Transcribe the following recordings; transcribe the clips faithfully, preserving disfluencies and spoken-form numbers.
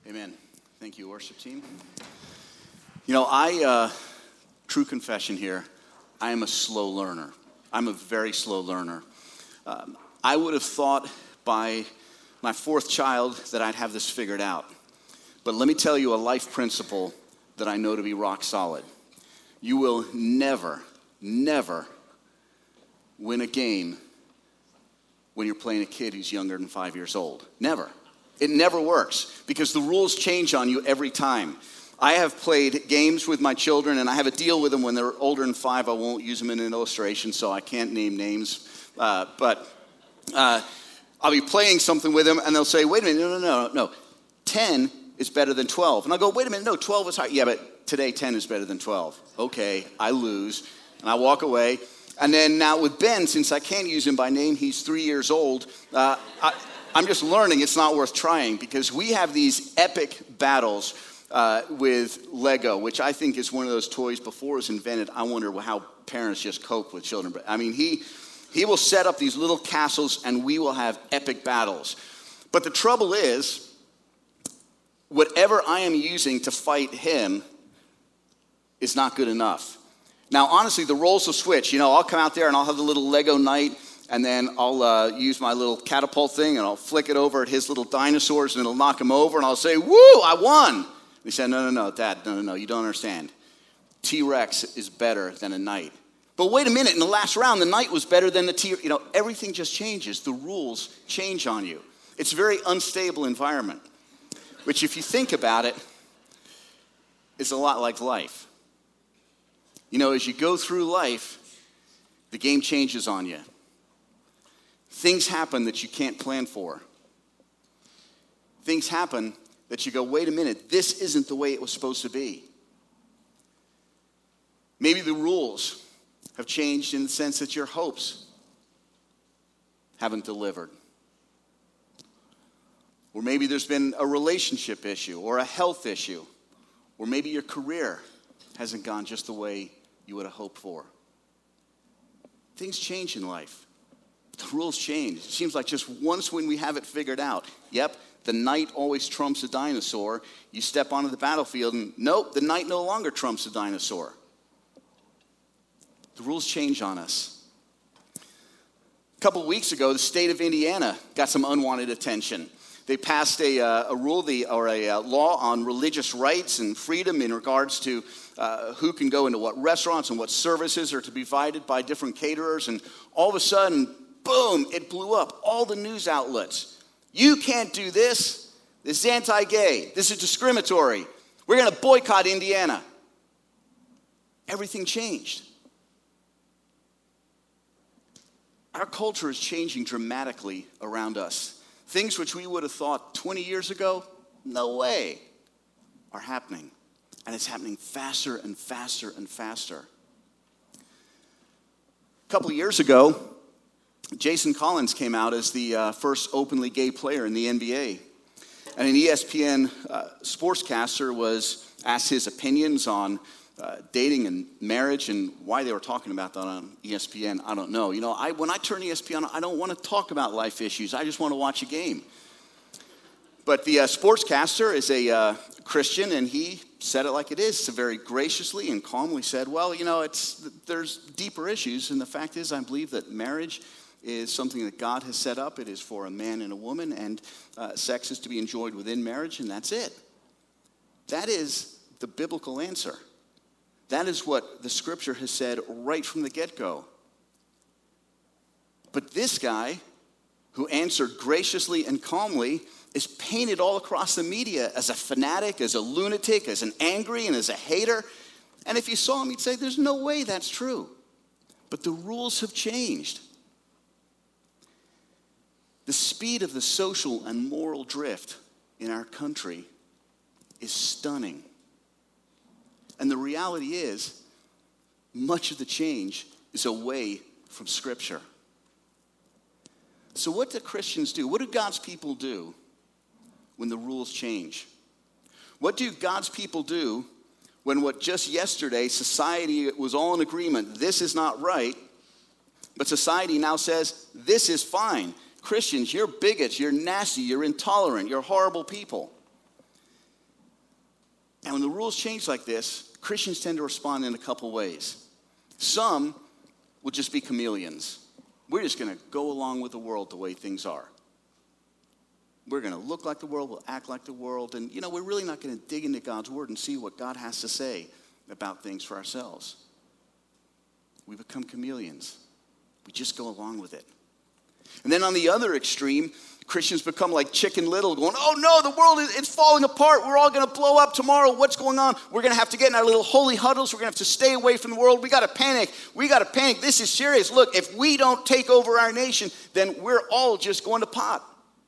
Amen. Thank you, worship team. You know, I, uh, true confession here, I am a slow learner. I'm a very slow learner. Um, I would have thought by my fourth child that I'd have this figured out. But let me tell you a life principle that I know to be rock solid. You will never, never win a game when you're playing a kid who's younger than five years old. Never. It never works because the rules change on you every time. I have played games with my children, and I have a deal with them when they're older than five. I won't use them in an illustration, so I can't name names. Uh, but uh, I'll be playing something with them, and they'll say, wait a minute, no, no, no, no. ten is better than twelve. And I'll go, wait a minute, no, twelve is hard. Yeah, but today ten is better than twelve. Okay, I lose, and I walk away. And then now with Ben, since I can't use him by name, he's three years old, uh, I, I'm just learning it's not worth trying because we have these epic battles uh, with Lego, which I think is one of those toys before it was invented. I wonder how parents just cope with children. But I mean, he he will set up these little castles and we will have epic battles. But the trouble is, whatever I am using to fight him is not good enough. Now, honestly, the roles will switch. You know, I'll come out there and I'll have the little Lego night, and then I'll uh, use my little catapult thing, and I'll flick it over at his little dinosaurs, and it'll knock him over, and I'll say, woo, I won. And he said, no, no, no, Dad, no, no, no, you don't understand. T-Rex is better than a knight. But wait a minute, in the last round, the knight was better than the T. You know, everything just changes. The rules change on you. It's a very unstable environment, which if you think about it, is a lot like life. You know, as you go through life, the game changes on you. Things happen that you can't plan for. Things happen that you go, wait a minute, this isn't the way it was supposed to be. Maybe the rules have changed in the sense that your hopes haven't delivered. Or maybe there's been a relationship issue or a health issue. Or maybe your career hasn't gone just the way you would have hoped for. Things change in life. The rules change. It seems like just once when we have it figured out, yep, the knight always trumps a dinosaur. You step onto the battlefield and nope, the knight no longer trumps a dinosaur. The rules change on us. A couple of weeks ago, the state of Indiana got some unwanted attention. They passed a, uh, a rule the, or a uh, law on religious rights and freedom in regards to uh, who can go into what restaurants and what services are to be provided by different caterers. And all of a sudden, boom, it blew up. All the news outlets. You can't do this. This is anti-gay. This is discriminatory. We're going to boycott Indiana. Everything changed. Our culture is changing dramatically around us. Things which we would have thought twenty years ago, no way, are happening. And it's happening faster and faster and faster. A couple of years ago, Jason Collins came out as the uh, first openly gay player in the N B A. And an E S P N uh, sportscaster was asked his opinions on uh, dating and marriage and why they were talking about that on E S P N. I don't know. You know, I when I turn E S P N on, I don't want to talk about life issues. I just want to watch a game. But the uh, sportscaster is a uh, Christian, and he said it like it is. So very graciously and calmly said, well, you know, it's there's deeper issues. And the fact is, I believe that marriage is something that God has set up. It is for a man and a woman, and uh, sex is to be enjoyed within marriage, and that's it. That is the biblical answer. That is what the scripture has said right from the get-go. But this guy, who answered graciously and calmly, is painted all across the media as a fanatic, as a lunatic, as an angry, and as a hater. And if you saw him, you'd say, there's no way that's true. But the rules have changed. The speed of the social and moral drift in our country is stunning. And the reality is, much of the change is away from Scripture. So what do Christians do? What do God's people do when the rules change? What do God's people do when what just yesterday society was all in agreement, this is not right, but society now says, this is fine. Christians, you're bigots, you're nasty, you're intolerant, you're horrible people. And when the rules change like this, Christians tend to respond in a couple ways. Some will just be chameleons. We're just going to go along with the world the way things are. We're going to look like the world, we'll act like the world, and you know, we're really not going to dig into God's word and see what God has to say about things for ourselves. We become chameleons. We just go along with it. And then on the other extreme, Christians become like Chicken Little, going, oh no, the world is it's falling apart. We're all going to blow up tomorrow. What's going on? We're going to have to get in our little holy huddles. We're going to have to stay away from the world. We got to panic. We got to panic. This is serious. Look, if we don't take over our nation, then we're all just going to pot.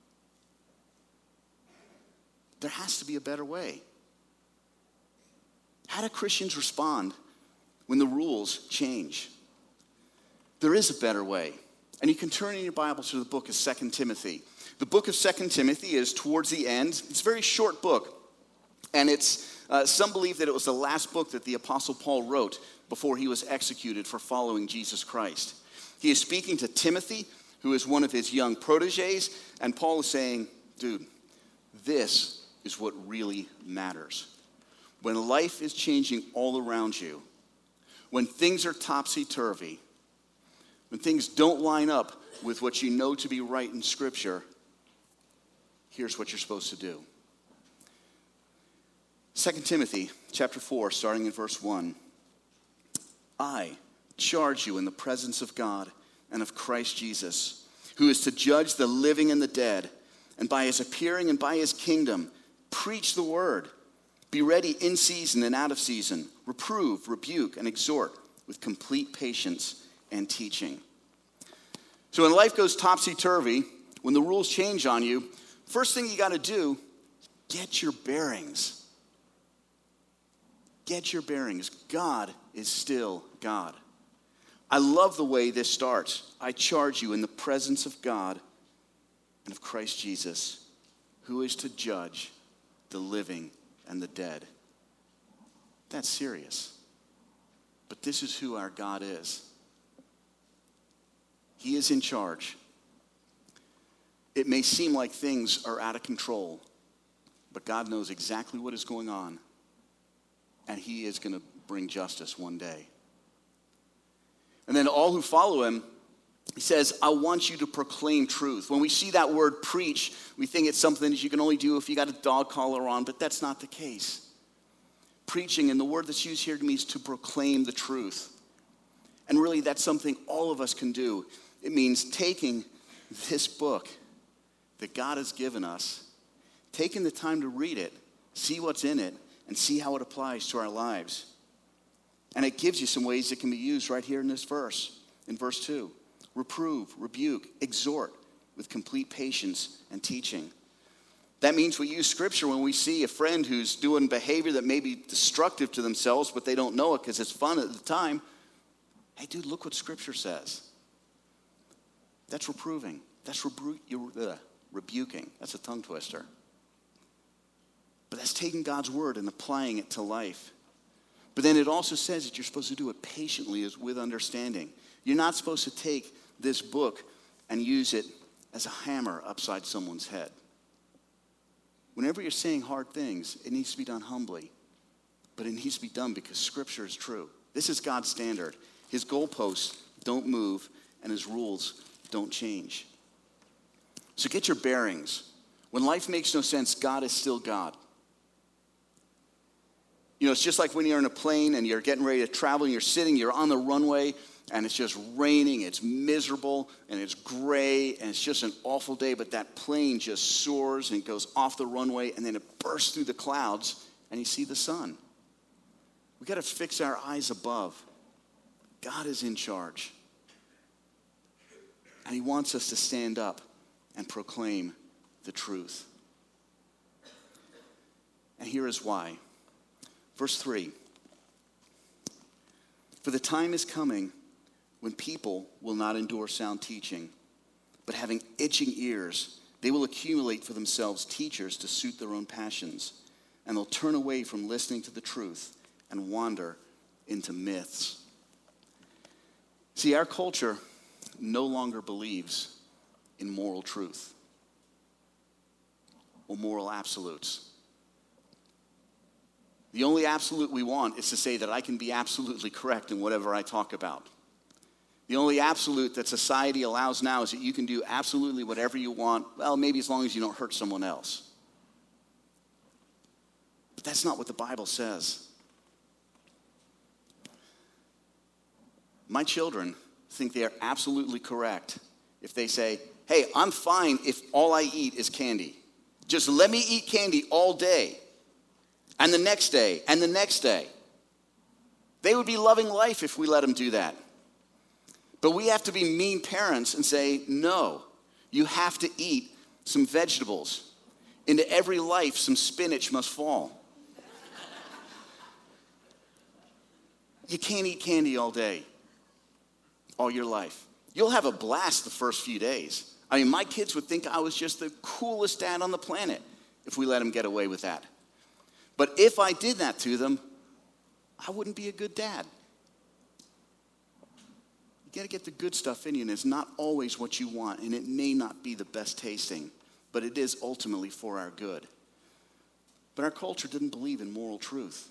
There has to be a better way. How do Christians respond when the rules change? There is a better way. And you can turn in your Bible to the book of Second Timothy. The book of Second Timothy is towards the end. It's a very short book. And it's uh, some believe that it was the last book that the Apostle Paul wrote before he was executed for following Jesus Christ. He is speaking to Timothy, who is one of his young proteges. And Paul is saying, dude, this is what really matters. When life is changing all around you, when things are topsy-turvy, when things don't line up with what you know to be right in Scripture, here's what you're supposed to do. Second Timothy chapter four, starting in verse one. I charge you in the presence of God and of Christ Jesus, who is to judge the living and the dead, and by his appearing and by his kingdom, preach the word. Be ready in season and out of season. Reprove, rebuke, and exhort with complete patience and teaching. So when life goes topsy-turvy, when the rules change on you, first thing you got to do, get your bearings. Get your bearings. God is still God. I love the way this starts. I charge you in the presence of God and of Christ Jesus, who is to judge the living and the dead. That's serious. But this is who our God is. He is in charge. It may seem like things are out of control, but God knows exactly what is going on, and he is going to bring justice one day. And then all who follow him, he says, I want you to proclaim truth. When we see that word preach, we think it's something that you can only do if you got a dog collar on, but that's not the case. Preaching, and the word that's used here means to proclaim the truth. And really, that's something all of us can do. It means taking this book that God has given us, taking the time to read it, see what's in it, and see how it applies to our lives. And it gives you some ways it can be used right here in this verse, in verse two. Reprove, rebuke, exhort with complete patience and teaching. That means we use Scripture when we see a friend who's doing behavior that may be destructive to themselves, but they don't know it because it's fun at the time. Hey, dude, look what Scripture says. That's reproving. That's rebu- uh, rebuking. That's a tongue twister. But that's taking God's word and applying it to life. But then it also says that you're supposed to do it patiently as with understanding. You're not supposed to take this book and use it as a hammer upside someone's head. Whenever you're saying hard things, it needs to be done humbly. But it needs to be done because Scripture is true. This is God's standard. His goalposts don't move, and his rules don't change. So get your bearings. When life makes no sense, God is still God. You know, it's just like when you're in a plane and you're getting ready to travel and you're sitting, you're on the runway, and it's just raining, it's miserable, and it's gray, and it's just an awful day, but that plane just soars and goes off the runway, and then it bursts through the clouds, and you see the sun. We've got to fix our eyes above. God is in charge. And he wants us to stand up and proclaim the truth. And here is why. Verse three. For the time is coming when people will not endure sound teaching, but having itching ears, they will accumulate for themselves teachers to suit their own passions, and they'll turn away from listening to the truth and wander into myths. See, our culture no longer believes in moral truth or moral absolutes. The only absolute we want is to say that I can be absolutely correct in whatever I talk about. The only absolute that society allows now is that you can do absolutely whatever you want, well, maybe as long as you don't hurt someone else. But that's not what the Bible says. My children think they are absolutely correct if they say, hey, I'm fine if all I eat is candy. Just let me eat candy all day, and the next day, and the next day. They would be loving life if we let them do that. But we have to be mean parents and say, no, you have to eat some vegetables. Into every life, some spinach must fall. You can't eat candy all day, all your life. You'll have a blast the first few days. I mean, my kids would think I was just the coolest dad on the planet if we let them get away with that. But if I did that to them, I wouldn't be a good dad. You got to get the good stuff in you, and it's not always what you want, and it may not be the best tasting, but it is ultimately for our good. But our culture didn't believe in moral truth.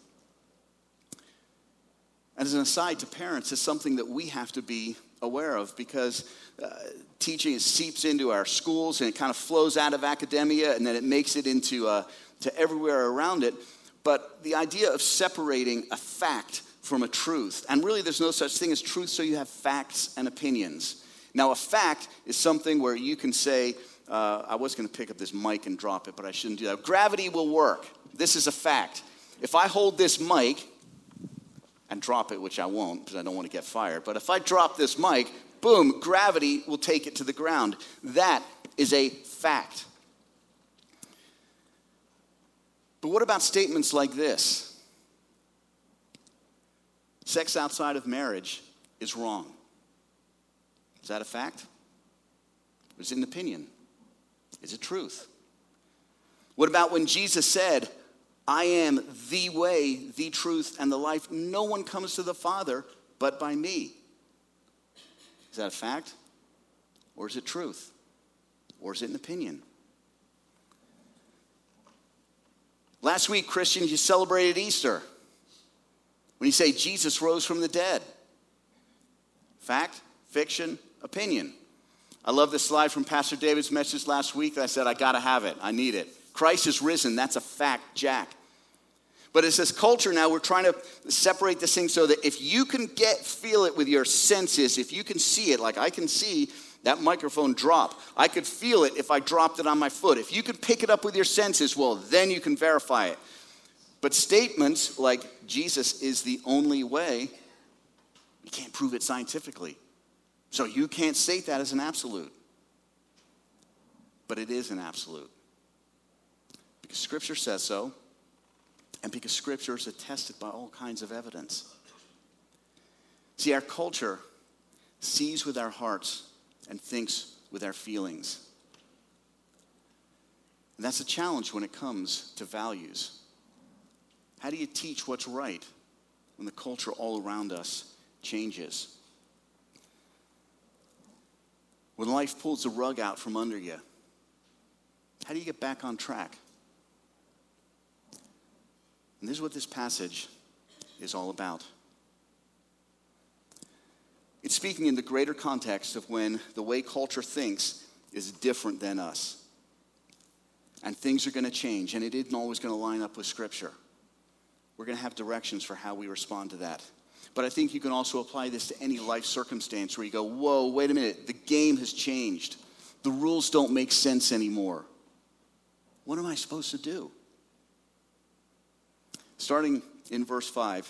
As an aside to parents, it's something that we have to be aware of, because uh, teaching seeps into our schools, and it kind of flows out of academia, and then it makes it into uh, to everywhere around it. But the idea of separating a fact from a truth, and really there's no such thing as truth, so you have facts and opinions. Now, a fact is something where you can say, uh, I was going to pick up this mic and drop it, but I shouldn't do that. Gravity will work. This is a fact. If I hold this mic and drop it, which I won't because I don't want to get fired, but if I drop this mic, boom, gravity will take it to the ground. That is a fact. But what about statements like this? Sex outside of marriage is wrong. Is that a fact? Or is it an opinion? Is it truth? What about when Jesus said, I am the way, the truth, and the life. No one comes to the Father but by me. Is that a fact? Or is it truth? Or is it an opinion? Last week, Christians, you celebrated Easter. When you say Jesus rose from the dead. Fact, fiction, opinion. I love this slide from Pastor David's message last week that I said, I got to have it. I need it. Christ is risen. That's a fact, Jack. But it's this culture now, we're trying to separate this thing so that if you can get, feel it with your senses, if you can see it, like I can see that microphone drop. I could feel it if I dropped it on my foot. If you could pick it up with your senses, well, then you can verify it. But statements like Jesus is the only way, you can't prove it scientifically. So you can't state that as an absolute. But it is an absolute. Because Scripture says so, and because Scripture is attested by all kinds of evidence. See, our culture sees with our hearts and thinks with our feelings. And that's a challenge when it comes to values. How do you teach what's right when the culture all around us changes? When life pulls the rug out from under you, how do you get back on track? And this is what this passage is all about. It's speaking in the greater context of when the way culture thinks is different than us. And things are going to change, and it isn't always going to line up with Scripture. We're going to have directions for how we respond to that. But I think you can also apply this to any life circumstance where you go, whoa, wait a minute, the game has changed. The rules don't make sense anymore. What am I supposed to do? Starting in verse five,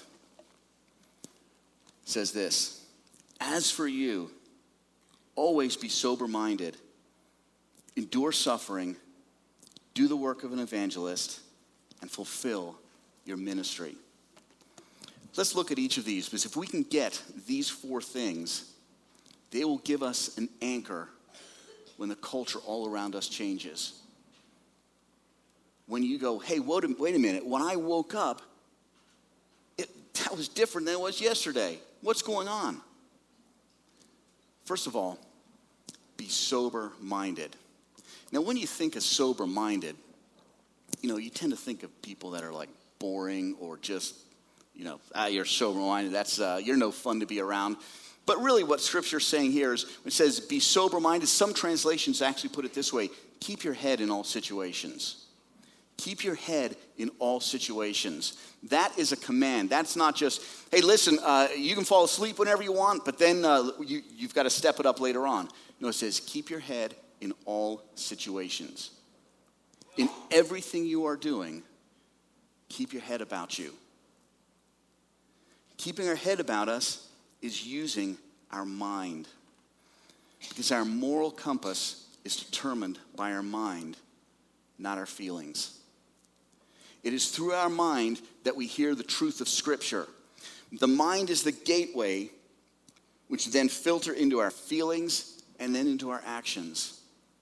it says this, as for you, always be sober-minded, endure suffering, do the work of an evangelist, and fulfill your ministry. Let's look at each of these, because if we can get these four things, they will give us an anchor when the culture all around us changes. When you go, hey, wait a, wait a minute, when I woke up, it, that was different than it was yesterday. What's going on? First of all, be sober-minded. Now, when you think of sober-minded, you know, you tend to think of people that are like boring or just, you know, ah, you're sober-minded. That's, uh, you're no fun to be around. But really what Scripture's saying here is, when it says be sober-minded, some translations actually put it this way: keep your head in all situations. Keep your head in all situations. That is a command. That's not just, hey, listen, uh, you can fall asleep whenever you want, but then uh, you, you've got to step it up later on. No, it says keep your head in all situations. In everything you are doing, keep your head about you. Keeping our head about us is using our mind, because our moral compass is determined by our mind, not our feelings. It is through our mind that we hear the truth of Scripture. The mind is the gateway which then filter into our feelings and then into our actions.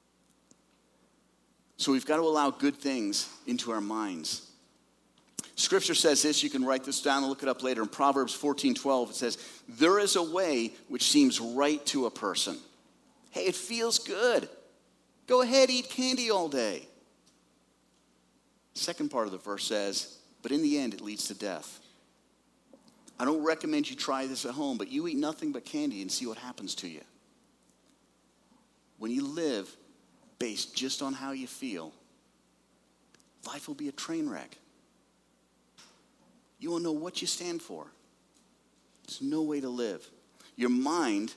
So we've got to allow good things into our minds. Scripture says this, you can write this down and look it up later. In Proverbs fourteen twelve, it says, there is a way which seems right to a person. Hey, it feels good. Go ahead, eat candy all day. Second part of the verse says, but in the end it leads to death. I don't recommend you try this at home, but you eat nothing but candy and see what happens to you. When you live based just on how you feel, life will be a train wreck. You won't know what you stand for. There's no way to live. Your mind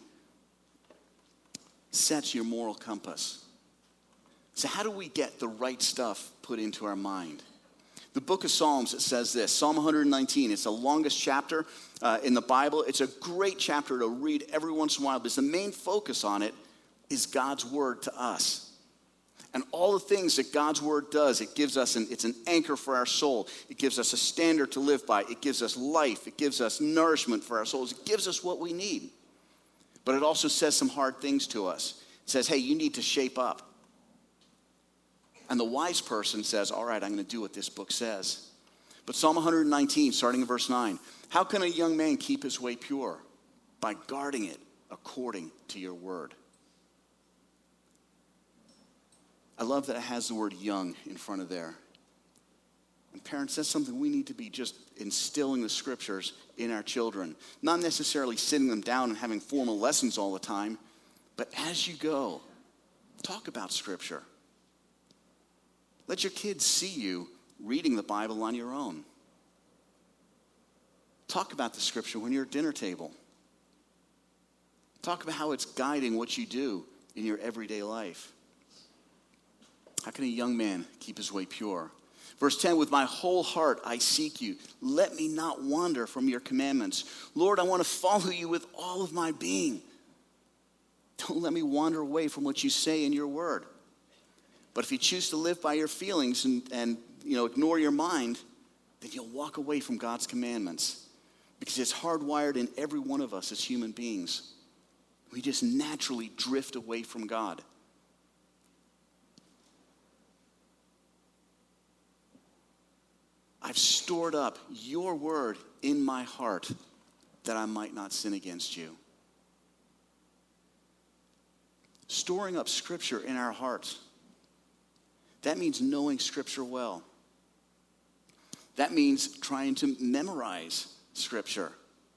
sets your moral compass. So how do we get the right stuff put into our mind? The book of Psalms, it says this, Psalm one nineteen, it's the longest chapter uh, in the Bible. It's a great chapter to read every once in a while, because the main focus on it is God's word to us. And all the things that God's word does, it gives us, an, it's an anchor for our soul. It gives us a standard to live by. It gives us life. It gives us nourishment for our souls. It gives us what we need. But it also says some hard things to us. It says, hey, you need to shape up. And the wise person says, all right, I'm going to do what this book says. But Psalm one nineteen, starting in verse nine, how can a young man keep his way pure? By guarding it according to your word. I love that it has the word young in front of there. And parents, that's something we need to be just instilling the Scriptures in our children. Not necessarily sitting them down and having formal lessons all the time, but as you go, talk about Scripture. Let your kids see you reading the Bible on your own. Talk about the Scripture when you're at dinner table. Talk about how it's guiding what you do in your everyday life. How can a young man keep his way pure? Verse ten, with my whole heart I seek you. Let me not wander from your commandments. Lord, I want to follow you with all of my being. Don't let me wander away from what you say in your word. But if you choose to live by your feelings and, and you know, ignore your mind, then you'll walk away from God's commandments. Because it's hardwired in every one of us as human beings. We just naturally drift away from God. I've stored up your word in my heart that I might not sin against you. Storing up Scripture in our hearts. That means knowing Scripture well. That means trying to memorize Scripture.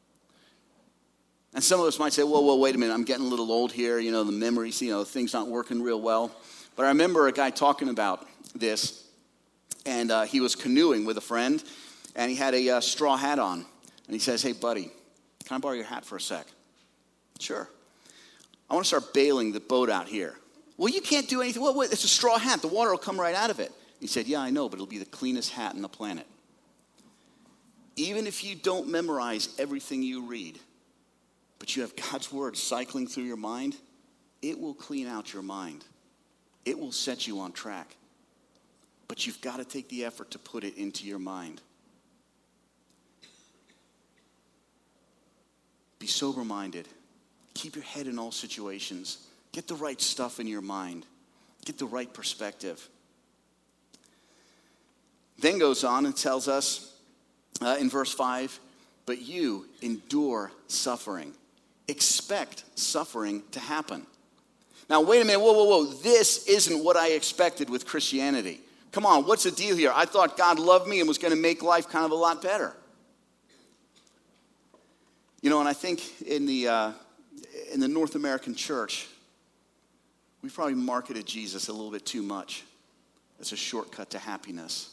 And some of us might say, whoa, whoa, wait a minute, I'm getting a little old here, you know, the memory, you know, things not working real well. But I remember a guy talking about this, and uh, he was canoeing with a friend, and he had a uh, straw hat on. And he says, hey, buddy, can I borrow your hat for a sec? Sure. I want to start bailing the boat out here. Well, you can't do anything. Well, wait, it's a straw hat. The water will come right out of it. He said, yeah, I know, but it'll be the cleanest hat on the planet. Even if you don't memorize everything you read, but you have God's word cycling through your mind, it will clean out your mind. It will set you on track. But you've got to take the effort to put it into your mind. Be sober-minded. Keep your head in all situations. Get the right stuff in your mind. Get the right perspective. Then goes on and tells us uh, in verse five, but you endure suffering. Expect suffering to happen. Now, wait a minute. Whoa, whoa, whoa. This isn't what I expected with Christianity. Come on, what's the deal here? I thought God loved me and was going to make life kind of a lot better. You know, and I think in the uh, in the North American church, we probably marketed Jesus a little bit too much as a shortcut to happiness.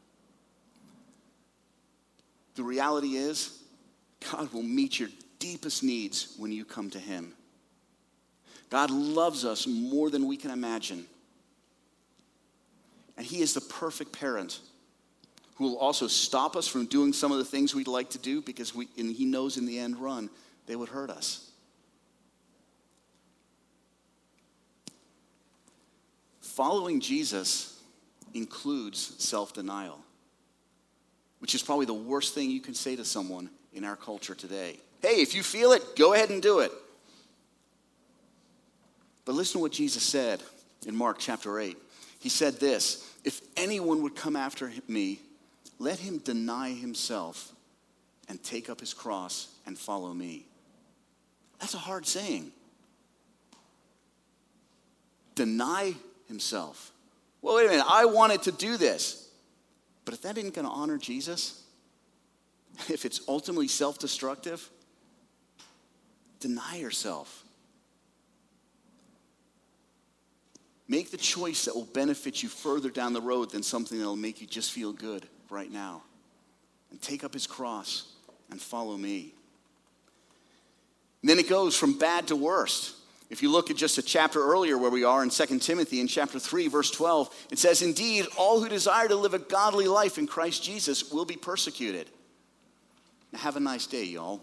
The reality is, God will meet your deepest needs when you come to him. God loves us more than we can imagine. And he is the perfect parent who will also stop us from doing some of the things we'd like to do because we, and he knows in the end run they would hurt us. Following Jesus includes self-denial, which is probably the worst thing you can say to someone in our culture today. Hey, if you feel it, go ahead and do it. But listen to what Jesus said in Mark chapter eight. He said this, if anyone would come after me, let him deny himself and take up his cross and follow me. That's a hard saying. Deny himself. Well, wait a minute, I wanted to do this. But if that isn't going to honor Jesus, if it's ultimately self-destructive, deny yourself. Make the choice that will benefit you further down the road than something that will make you just feel good right now. And take up his cross and follow me. And then it goes from bad to worst. If you look at just a chapter earlier where we are in Second Timothy in chapter three, verse twelve, it says, indeed, all who desire to live a godly life in Christ Jesus will be persecuted. Now have a nice day, y'all.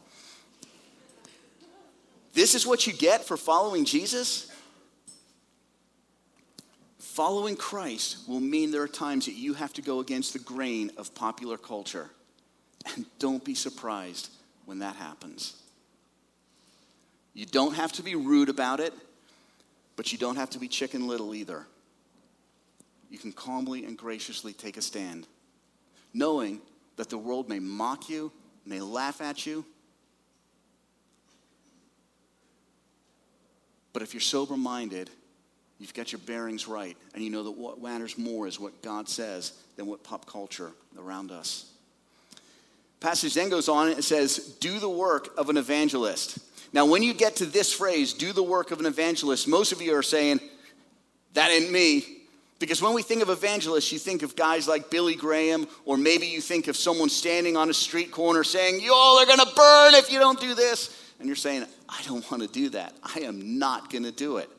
This is what you get for following Jesus? Following Christ will mean there are times that you have to go against the grain of popular culture. And don't be surprised when that happens. You don't have to be rude about it, but you don't have to be Chicken Little either. You can calmly and graciously take a stand, knowing that the world may mock you, may laugh at you. But if you're sober-minded, you've got your bearings right, and you know that what matters more is what God says than what pop culture around us. Passage then goes on and it says, do the work of an evangelist. Now, when you get to this phrase, do the work of an evangelist, most of you are saying, that ain't me. Because when we think of evangelists, you think of guys like Billy Graham, or maybe you think of someone standing on a street corner saying, you all are going to burn if you don't do this. And you're saying, I don't want to do that. I am not going to do it.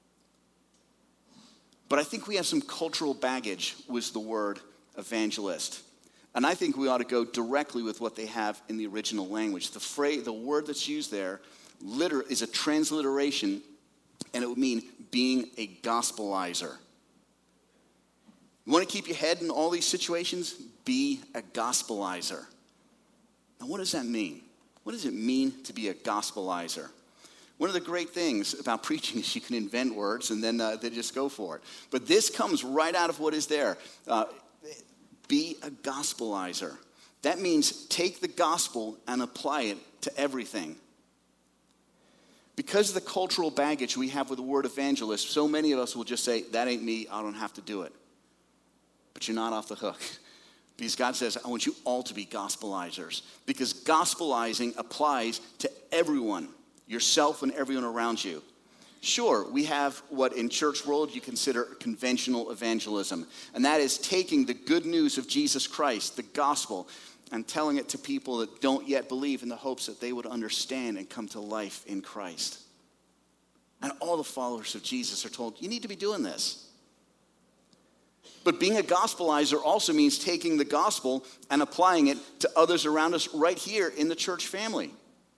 But I think we have some cultural baggage with the word evangelist. And I think we ought to go directly with what they have in the original language. The phrase, the word that's used there liter- is a transliteration, and it would mean being a gospelizer. You want to keep your head in all these situations? Be a gospelizer. Now, what does that mean? What does it mean to be a gospelizer? One of the great things about preaching is you can invent words and then uh, they just go for it. But this comes right out of what is there. Uh, be a gospelizer. That means take the gospel and apply it to everything. Because of the cultural baggage we have with the word evangelist, so many of us will just say, that ain't me, I don't have to do it. But you're not off the hook. Because God says, I want you all to be gospelizers. Because gospelizing applies to everyone. Yourself and everyone around you. Sure, we have what in church world you consider conventional evangelism. And that is taking the good news of Jesus Christ, the gospel, and telling it to people that don't yet believe in the hopes that they would understand and come to life in Christ. And all the followers of Jesus are told, you need to be doing this. But being a gospelizer also means taking the gospel and applying it to others around us right here in the church family.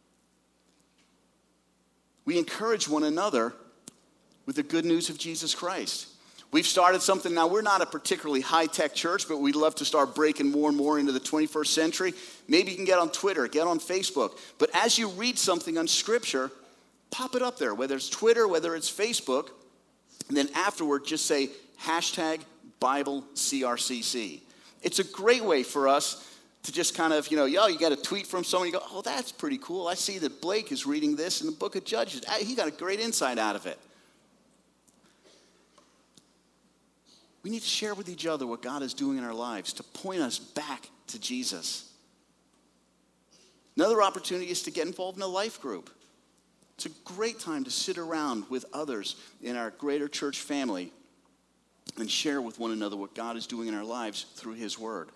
We encourage one another with the good news of Jesus Christ. We've started something now. We're not a particularly high-tech church, but we'd love to start breaking more and more into the twenty-first century. Maybe you can get on Twitter, get on Facebook. But as you read something on Scripture, pop it up there, whether it's Twitter, whether it's Facebook, and then afterward just say hashtag Bible C R C C. It's a great way for us to just kind of, you know, yo, you got a tweet from someone, you go, oh, that's pretty cool. I see that Blake is reading this in the book of Judges. He got a great insight out of it. We need to share with each other what God is doing in our lives to point us back to Jesus. Another opportunity is to get involved in a life group. It's a great time to sit around with others in our greater church family and share with one another what God is doing in our lives through his word.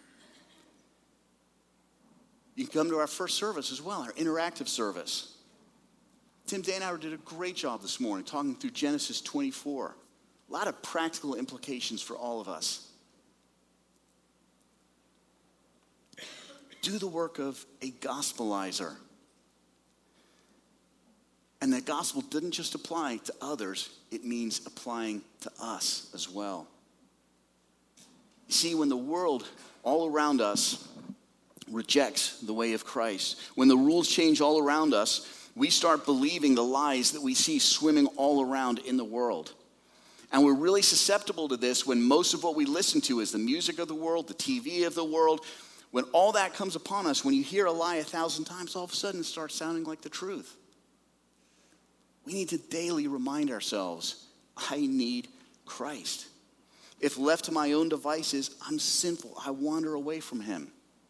You can come to our first service as well, our interactive service. Tim Danauer did a great job this morning talking through Genesis twenty-four. A lot of practical implications for all of us. Do the work of a gospelizer. And the gospel didn't just apply to others, it means applying to us as well. You see, when the world all around us rejects the way of Christ, when the rules change all around us, we start believing the lies that we see swimming all around in the world. And we're really susceptible to this when most of what we listen to is the music of the world, the T V of the world. When all that comes upon us, when you hear a lie a thousand times, all of a sudden it starts sounding like the truth. We need to daily remind ourselves, I need Christ. If left to my own devices, I'm sinful. I wander away from him.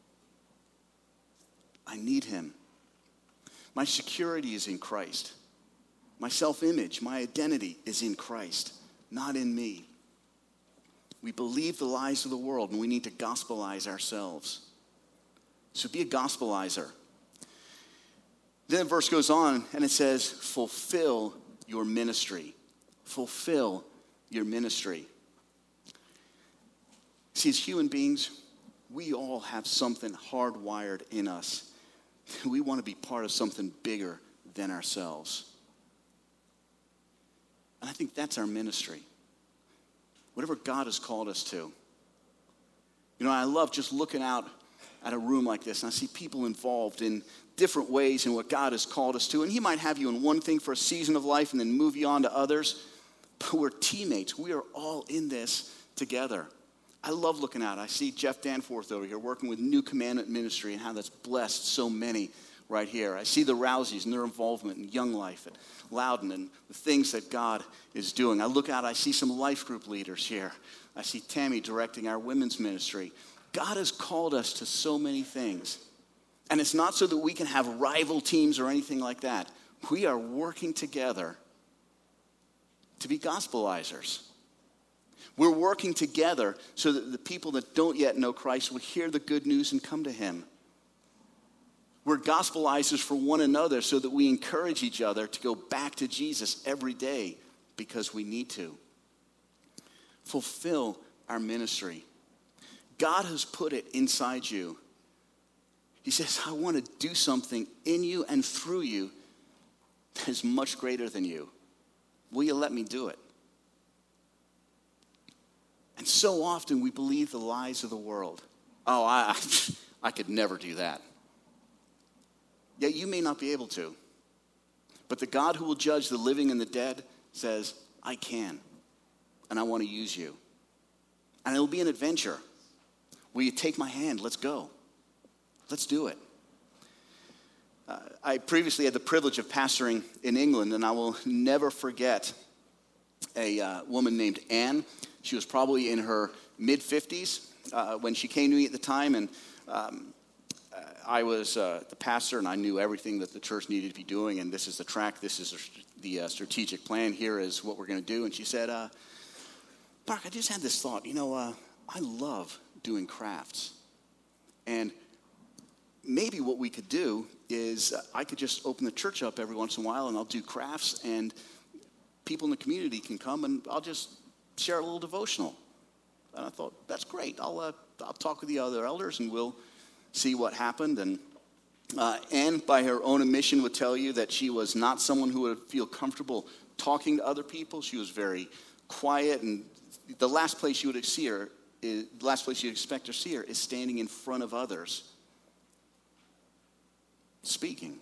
I need him. My security is in Christ. My self-image, my identity is in Christ, not in me. We believe the lies of the world, and we need to gospelize ourselves. So be a gospelizer. Then the verse goes on, and it says, fulfill your ministry. Fulfill your ministry. See, as human beings, we all have something hardwired in us. We want to be part of something bigger than ourselves. And I think that's our ministry. Whatever God has called us to. You know, I love just looking out at a room like this, and I see people involved in different ways in what God has called us to. And he might have you in one thing for a season of life and then move you on to others. But we're teammates. We are all in this together. I love looking out. I see Jeff Danforth over here working with New Commandment Ministry and how that's blessed so many right here. I see the Rouseys and their involvement in Young Life at Loudon and the things that God is doing. I look out, I see some life group leaders here. I see Tammy directing our women's ministry. God has called us to so many things. And it's not so that we can have rival teams or anything like that. We are working together to be gospelizers. We're working together so that the people that don't yet know Christ will hear the good news and come to him. We're gospelizers for one another so that we encourage each other to go back to Jesus every day because we need to. Fulfill our ministry. God has put it inside you. He says, I want to do something in you and through you that is much greater than you. Will you let me do it? And so often we believe the lies of the world. Oh, I, I could never do that. Yeah, you may not be able to. But the God who will judge the living and the dead says, I can. And I want to use you. And it'll be an adventure. Will you take my hand? Let's go. Let's do it. Uh, I previously had the privilege of pastoring in England, and I will never forget a uh, woman named Anne. She was probably in her mid-fifties uh, when she came to me at the time, and um, I was uh, the pastor, and I knew everything that the church needed to be doing, and this is the track, this is the uh, strategic plan, here is what we're going to do. And she said, uh, Mark, I just had this thought. You know, uh, I love doing crafts, and maybe what we could do is uh, I could just open the church up every once in a while, and I'll do crafts, and people in the community can come, and I'll just share a little devotional. And I thought, that's great. I'll uh, I'll talk with the other elders, and we'll see what happened. And uh, Anne, by her own admission, would tell you that she was not someone who would feel comfortable talking to other people. She was very quiet, and the last place you would see her, is, the last place you'd expect to see her is standing in front of others, speaking.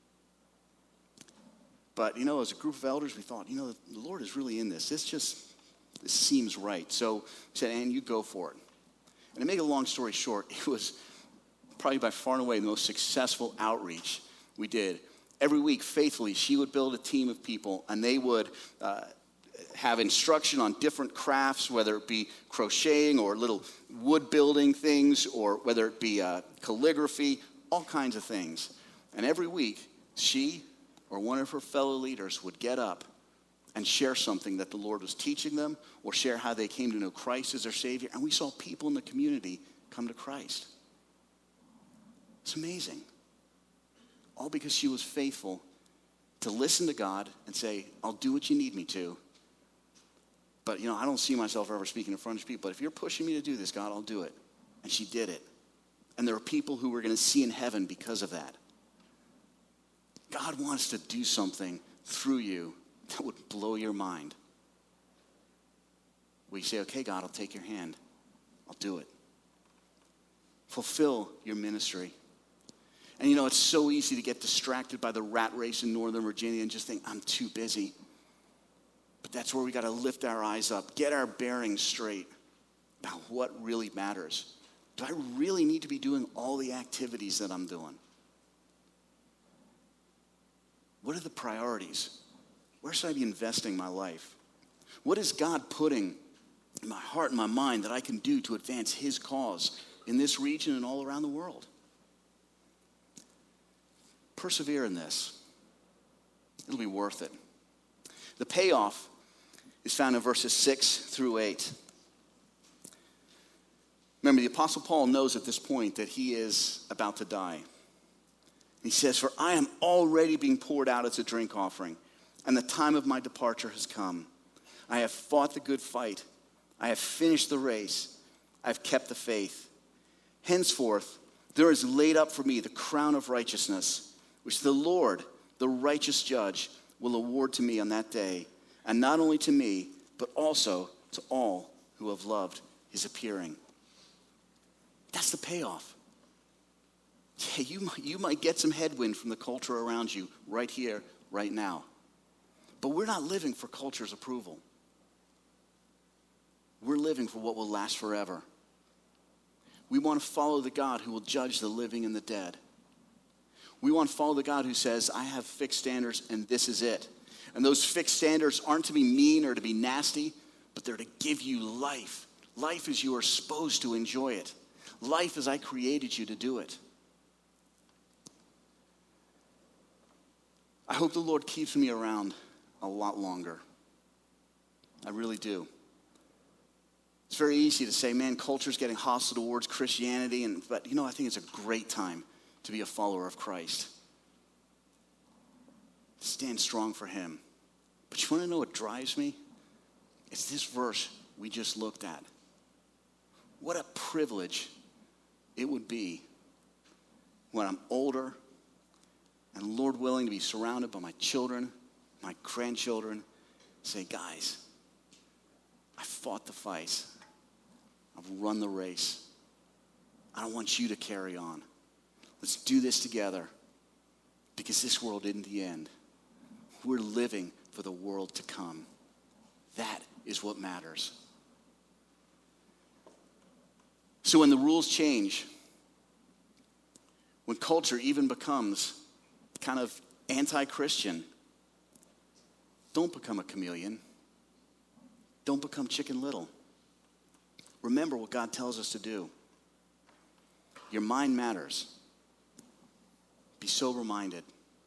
But, you know, as a group of elders, we thought, you know, the Lord is really in this. This just, this seems right. So we said, Anne, you go for it. And to make a long story short, it was probably by far and away the most successful outreach we did. Every week, faithfully, she would build a team of people, and they would uh, have instruction on different crafts, whether it be crocheting or little wood building things, or whether it be uh, calligraphy, all kinds of things. And every week, she or one of her fellow leaders would get up and share something that the Lord was teaching them, or share how they came to know Christ as their Savior. And we saw people in the community come to Christ. It's amazing. All because she was faithful to listen to God and say, I'll do what you need me to. But, you know, I don't see myself ever speaking in front of people. But if you're pushing me to do this, God, I'll do it. And she did it. And there are people who we're going to see in heaven because of that. God wants to do something through you that would blow your mind. We say, okay, God, I'll take your hand. I'll do it. Fulfill your ministry. And you know, it's so easy to get distracted by the rat race in Northern Virginia and just think, I'm too busy. But that's where we got to lift our eyes up, get our bearings straight about what really matters. Do I really need to be doing all the activities that I'm doing? What are the priorities? Where should I be investing my life? What is God putting in my heart and my mind that I can do to advance his cause in this region and all around the world? Persevere in this. It'll be worth it. The payoff is found in verses six through eight. Remember, the Apostle Paul knows at this point that he is about to die. He says, for I am already being poured out as a drink offering, and the time of my departure has come. I have fought the good fight. I have finished the race. I have kept the faith. Henceforth, there is laid up for me the crown of righteousness, which the Lord, the righteous judge, will award to me on that day, and not only to me, but also to all who have loved his appearing. That's the payoff. Yeah, you might, you might get some headwind from the culture around you right here, right now. But we're not living for culture's approval. We're living for what will last forever. We want to follow the God who will judge the living and the dead. We want to follow the God who says, I have fixed standards and this is it. And those fixed standards aren't to be mean or to be nasty, but they're to give you life. Life as you are supposed to enjoy it. Life as I created you to do it. I hope the Lord keeps me around a lot longer. I really do. It's very easy to say, man, culture's getting hostile towards Christianity, and but you know, I think it's a great time to be a follower of Christ. Stand strong for him. But you want to know what drives me? It's this verse we just looked at. What a privilege it would be when I'm older and, Lord willing, to be surrounded by my children, my grandchildren, say, guys, I fought the fight. I've run the race. I don't want you to carry on. Let's do this together, because this world isn't the end. We're living for the world to come. That is what matters. So when the rules change, when culture even becomes kind of anti-Christian, don't become a chameleon. Don't become Chicken Little. Remember what God tells us to do. Your mind matters. Be sober-minded.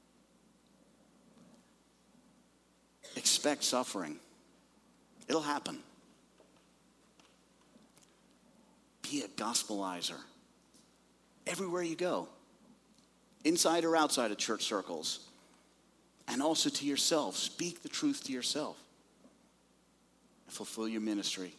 Expect suffering. It'll happen. Be a gospelizer. Everywhere you go. Inside or outside of church circles. And also to yourself. Speak the truth to yourself. And fulfill your ministry.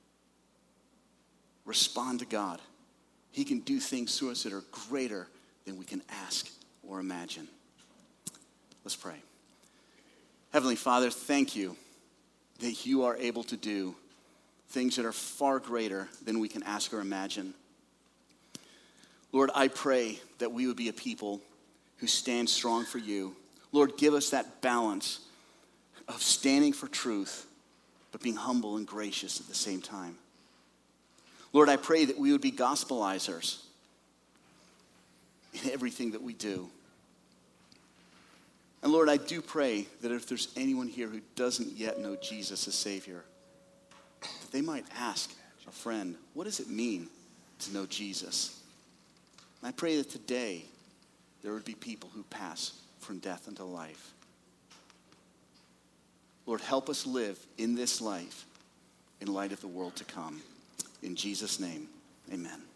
Respond to God. He can do things through us that are greater than we can ask or imagine. Let's pray. Heavenly Father, thank you that you are able to do things that are far greater than we can ask or imagine. Lord, I pray that we would be a people who stand strong for you. Lord, give us that balance of standing for truth, but being humble and gracious at the same time. Lord, I pray that we would be gospelizers in everything that we do. And Lord, I do pray that if there's anyone here who doesn't yet know Jesus as Savior, that they might ask a friend, what does it mean to know Jesus? And I pray that today there would be people who pass from death into life. Lord, help us live in this life in light of the world to come. In Jesus' name, amen.